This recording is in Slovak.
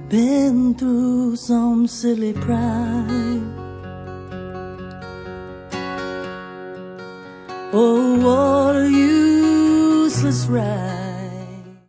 been through some silly pride. Oh, what a useless ride.